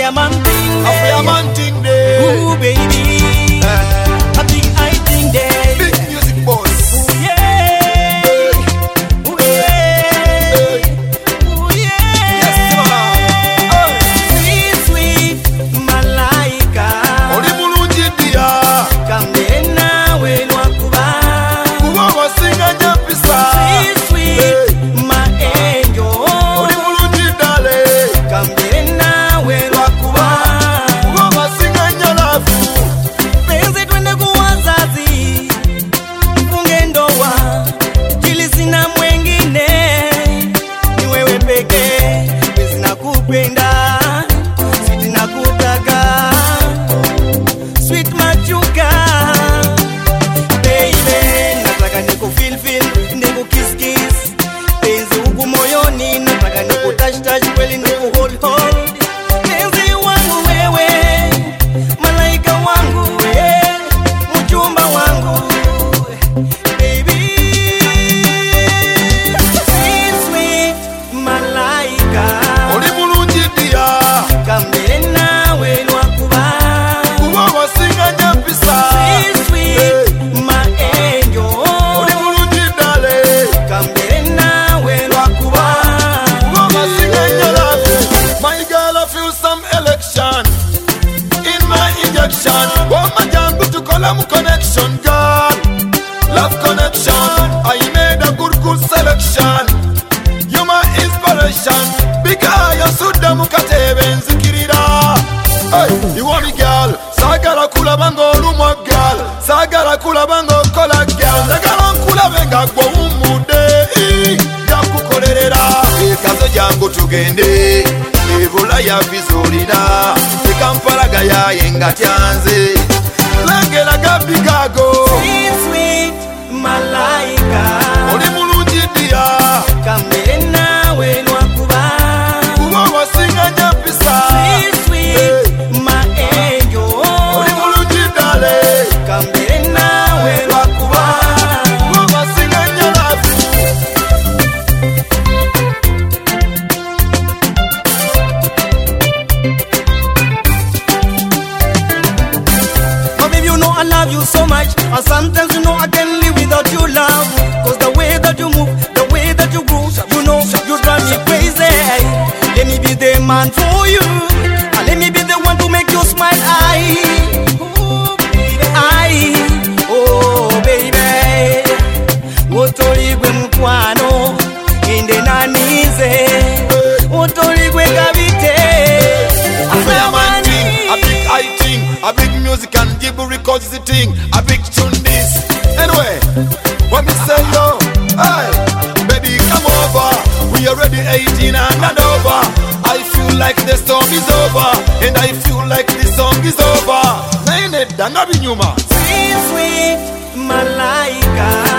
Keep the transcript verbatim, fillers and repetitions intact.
fireman thing, a fireman thing day. Ooh baby, uh, a big I thing day. Big music boss. Ooh yeah, Hey. ooh yeah, Hey. ooh yeah. Yes, sir. Sweet, sweet malaika, Oli mulungi dia. kambe nawe lwakuba. Kuba wasinga nyapisa. Sweet, sweet Hey. my angel, Oli mulungi dale. kambe nawe lwakuba. Kuba wasinga nyalafu. Penzi twende kuwazazi, mfunge ndoa, jili sina mwengine, ni wewe pekee. Penzi nakupenda, sweet nakutaka, sweet machuka. Baby, nataka niku feel feel, niku kiss kiss. Penzi huku moyoni, nataka niku touch touch, kweli niku hold hold. Penzi wangu wewe, malaika wangu we, mchumba wangu baby. Sweet, sweet malaika, Oli mulungi dia. kambe nawe lwakuba. Kuba wasinga nyapisa. Sweet, sweet my angel, Oli mulungi dale. kambe nawe lwakuba. Kuba wasinga nyalafu. My girl, I feel some election in my injection. Want my jungle to call them connection, girl. Love connection. I made a good, good selection. You're my inspiration. Because you're so damn mukatebe nzikirira. Hey, you want me, girl? Sagara kula bango lumwa, girl. Sagara kula bango kola, girl. Sagara kula benga kwa umude. Yakukolerera. Ekazo jangu tugende. Ebola ya vizolina. Ekampala gaya yenga tyanze. Lengela gabigago. Sweet, sweet malaika, Oli mulungi dia. kambe nawe lwakuba. Kuba wasinga nyapisa. Sweet, sweet my angel, Oli mulungi dale. kambe nawe lwakuba. Kuba wasinga nyalafu. Oh baby, you know I love you so much, and sometimes you know I can't live without your love. Cause the way that you move, the way that you groove, you know you drive me crazy. Let me be the man for you, and let me be the one to make you smile. I, oh baby, I, oh baby, otoligwe mkwano, ende nanize, otoligwe kabite. A fireman thing, a big I thing, a big music and Jibu records the thing, a big tune this. Anyway, what me say yo, hey, baby come over, we already eighteen and and over. I feel like the storm is over, and I feel like the song is over. Naine danga binyuma. Sweet, sweet malaika,